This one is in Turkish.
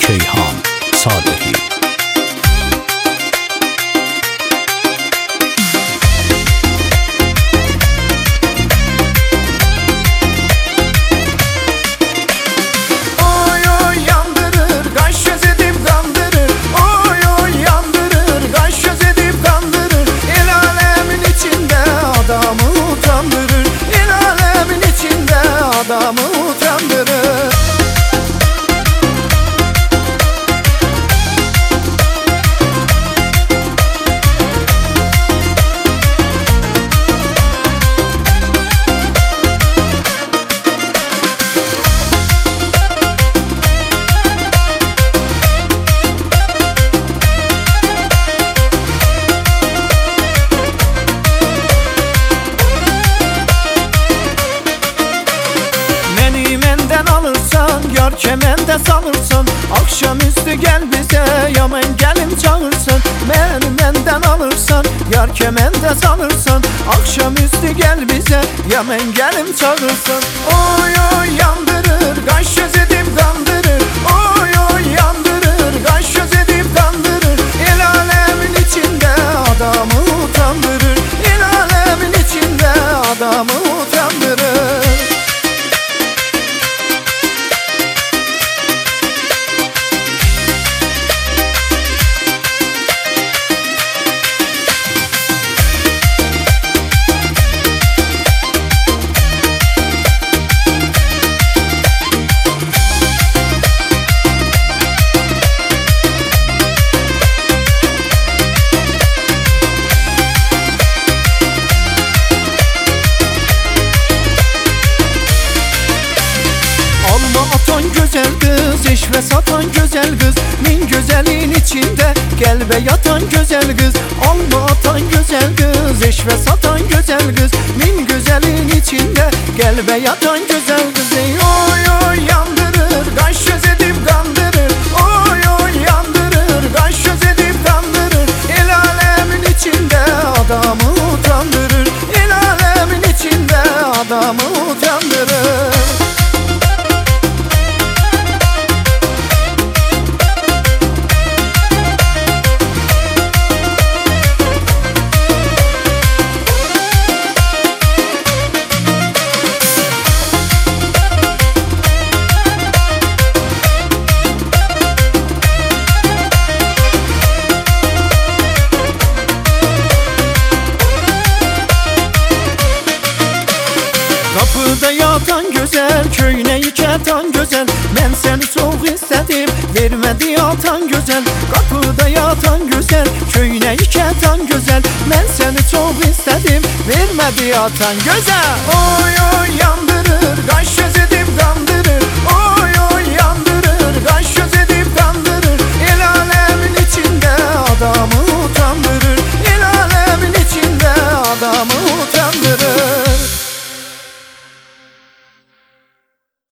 Şeyhan Sadehi. Adamı utandırır. Yar kemende sanırsın, akşamüstü gel bize, yaman gelin çağırsın. Beni benden alırsan, yar kemende sanırsın, akşamüstü gel bize, yaman gelin çağırsın. Oy oy yandırır, kaş göz edip kandırır. Oy oy yandırır, kaş göz edip kandırır. El alemin içinde adamı utandırır. El alemin içinde adamı utandırır. Atan güzel kız, eşve satan güzel kız, min güzelin içinde gel be yatan güzel kız. Alma atan güzel kız, eşve satan güzel kız, min güzelin içinde gel be yatan güzel kız. Oy oy yandırır, kaş göz edip kandırır. Oy oy yandırır, kaş göz edip kandırır. El alemin içinde adamı utandırır. El alemin içinde adamı utandırır. Kapıda yatan güzel, köyüne yıkatan güzel. Ben seni çok istedim, vermedi atan güzel. Kapıda yatan güzel, köyüne yıkatan güzel. Ben seni çok istedim, vermedi atan güzel. Oy oy yan